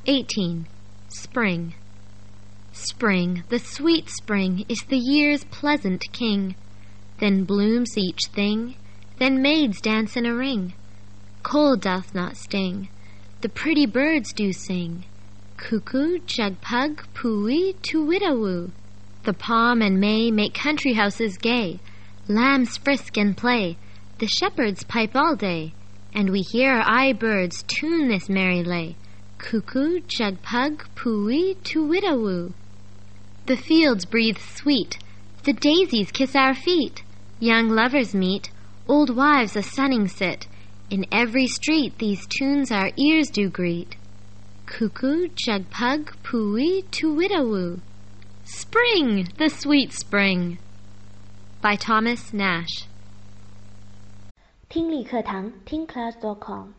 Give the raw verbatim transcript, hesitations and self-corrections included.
eighteen. Spring. Spring, the sweet spring, is the year's pleasant king. Then blooms each thing, then maids dance in a ring. Cold doth not sting, the pretty birds do sing. Cuckoo, jugpug, pooey, tuwidawoo. The palm and may make country houses gay. Lambs frisk and play, the shepherds pipe all day, and we hear our aye birds tune this merry lay. Cuckoo, jugpug, pooey, tuwidawoo. The fields breathe sweet, the daisies kiss our feet. Young lovers meet, old wives a sunning sit. In every street these tunes our ears do greet. Cuckoo, jugpug, pooey, tuwidawoo. Spring, the sweet spring. By Thomas Nash. 听力课堂听 class dot com